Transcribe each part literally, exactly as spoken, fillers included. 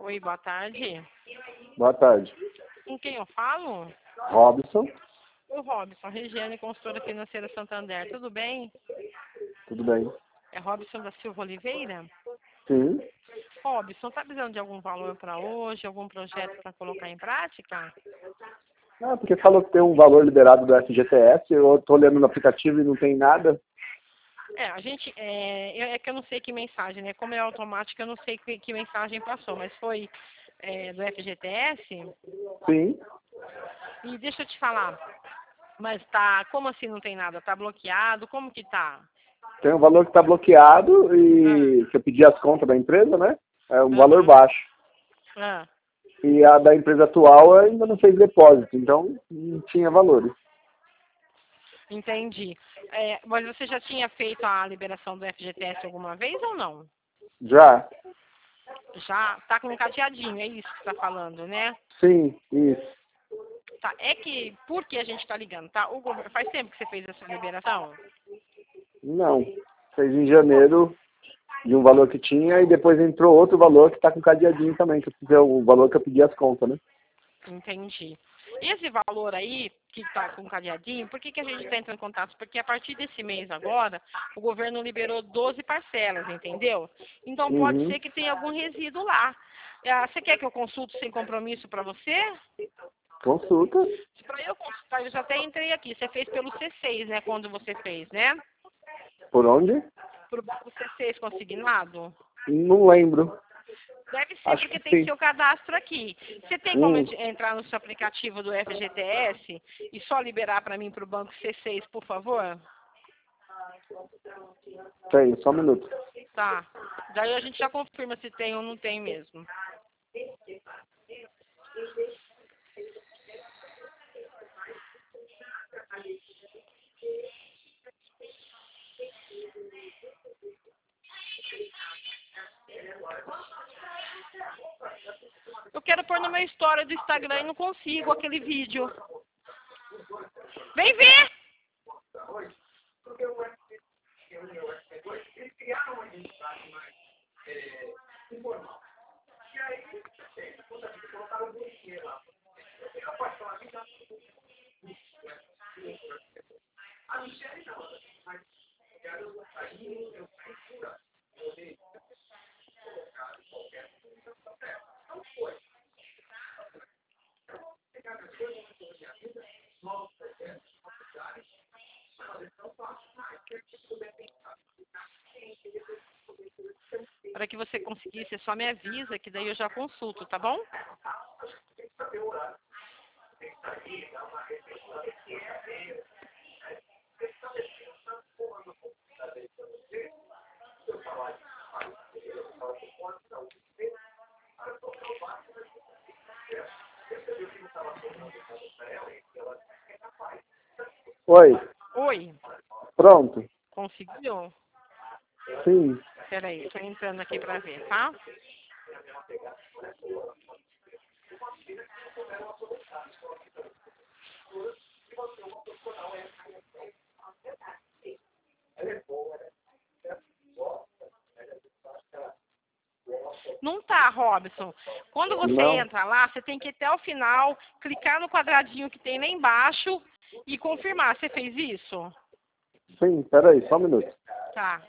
Oi, boa tarde. Boa tarde. Com quem eu falo? Robson. O Robson, Regiane, consultora financeira Santander. Tudo bem? Tudo bem? É Robson da Silva Oliveira? Sim. Robson, tá precisando de algum valor para hoje, algum projeto para colocar em prática? Ah, porque falou que tem um valor liberado do F G T S, eu estou olhando no aplicativo e não tem nada. É, a gente, é, é que eu não sei que mensagem, né? Como é automático, eu não sei que, que mensagem passou, mas foi é, do F G T S? Sim. E deixa eu te falar, mas tá, como assim não tem nada? Tá bloqueado? Como que tá? Tem um valor que está bloqueado e Ah, que eu pedi as contas da empresa, né? É um valor aham, baixo. ah, E a da empresa atual ainda não fez depósito, então não tinha valores. entendi. É, mas você já tinha feito a liberação do F G T S alguma vez ou não? Já? Já tá com um cadeadinho, é isso que você tá falando, né? Sim, isso. Tá, é que, por que a gente tá ligando, tá? O governo, faz tempo que você fez essa liberação? Não. Fez em janeiro de um valor que tinha e depois entrou outro valor que está com cadeadinho também, que é o valor que eu pedi as contas, né? Entendi. Esse valor aí, que está com cadeadinho, por que, que a gente está entrando em contato? Porque a partir desse mês agora, o governo liberou doze parcelas, entendeu? Então pode Uhum. ser que tenha algum resíduo lá. Ah, você quer que eu consulte sem compromisso para você? Consulta. Para eu consultar, eu já até entrei aqui. Você fez pelo C seis, né? Quando você fez, né? Por onde? Para o C seis consignado? Não lembro. Deve ser, Acho porque que tem sim. seu cadastro aqui. Você tem como Hum, ent- entrar no seu aplicativo do F G T S e só liberar para mim para o banco C seis, por favor? tem, só um minuto. Tá. Daí a gente já confirma se tem ou não tem mesmo. Eu quero pôr no meu história do Instagram e não consigo aquele vídeo. Vem ver! Para que você conseguir, você só me avisa que daí eu já consulto, tá bom? Oi. Oi, Pronto. conseguiu? Sim. Peraí, eu tô entrando aqui para ver, tá? Não tá, Robson. Quando você Não. entra lá, você tem que ir até o final, clicar no quadradinho que tem lá embaixo e confirmar. Você fez isso? Sim, peraí, só um minuto. Tá.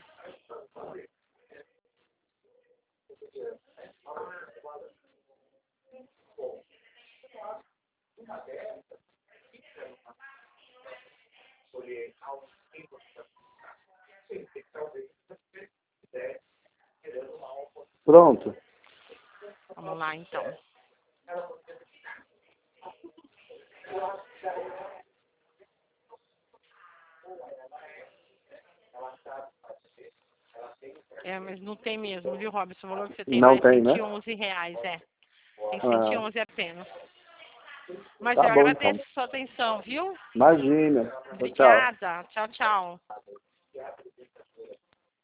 Pronto. Vamos lá, então. É, mas não tem mesmo, viu, Robson? O valor que você tem lá Não é tem, cento né? e onze reais, é. Tem cento e Ah, onze apenas. Mas tá eu bom então. agradeço a sua atenção, viu? Imagina. Tchau, tchau. Obrigada. Tchau, tchau.